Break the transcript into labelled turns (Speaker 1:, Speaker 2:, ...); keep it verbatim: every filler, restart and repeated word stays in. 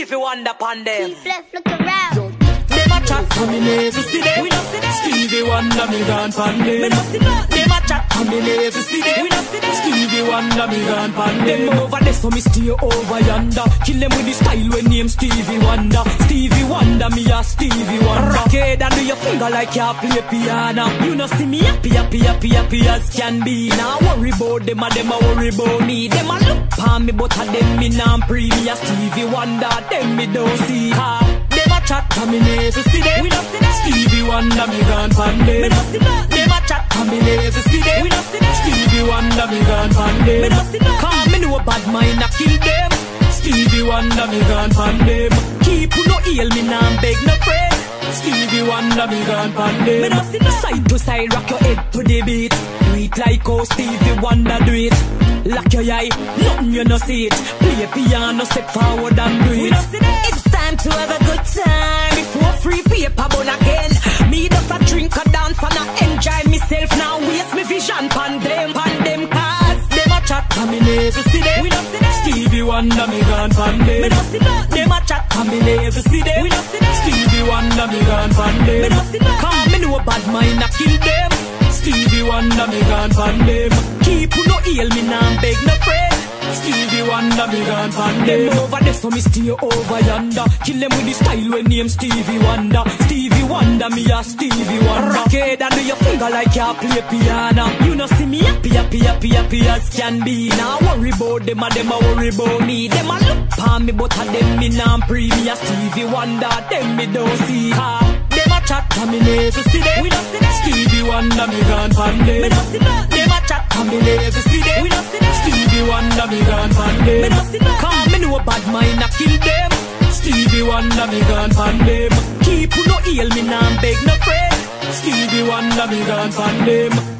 Speaker 1: Stevie Wonder pan them.
Speaker 2: Keep left, look around.
Speaker 1: Them a chat and me never see them. We not see them. Stevie Wonder me gone pan them. Me not see them. Them a chat and me never see them. We not see them. Stevie Wonder me gone pan them. Them over there so me stay over yonder. Kill them with the style when name Stevie Wonder. Stevie Wonder me a Stevie Wonder. Rockhead and do your finger like you play piano. You know see me happy, happy, happy, happy as can be. Now worry about them a them a worry about me. Them a look pan me but a them me nah pre me a Stevie Wonder. Them me don't see her. Them a chat and me never see them. We not see them. Stevie Wonder me gone pan them. Me not see them. Them a chat and me never see them. We not see them. Stevie Wonder me gone pan them. Me not see them. Cause me know bad mind a kill them. Stevie Wonder me gone pan them. Keep you no heal me nah beg no friend. Stevie Wonder me gone pan them. Me not see them. Side to side rock your head to the beat. Do it like how Stevie Wonder do it. Lock your eye, nothing you no see it. Play piano, step forward and do it. It's time to have a good time. Before free paper bun again. Me just a drink a dance and I enjoy myself. Now waste me vision pan them, pan them cars. Them a chat and me never see them. We not see them. Stevie Wonder me gone pan them. Me not see them. Them a chat and me never see them. We not see them. Stevie Wonder me gone pan them. Me not see them. Cause me know bad mind a kill them. Stevie Wonder me gone pan them. Keep you no heal me nah beg no friend. Stevie Wonder me gone pan them. Them over there so me stay over yonder. Kill them with the style when name Stevie Wonder. Stevie Wonder me a Stevie Wonder. Rockhead and do your finger like you play piano. You know see me happy, happy, happy, happy as can be. Now worry about them a them a worry about me. Them a look pan me but a them me nah pre me a Stevie Wonder. Them me don't see her. Them a chat and me never see them. We not see them. Stevie Wonder me gone pan them. Me not see them. Them a chat and me never see them. We not see them. Stevie Wonder me gone pan them. Me not see them. Cause me know bad mind a kill them. Stevie Wonder me gone pan them. Keep you no heal me nah beg no friend. Stevie Wonder me gone pan them.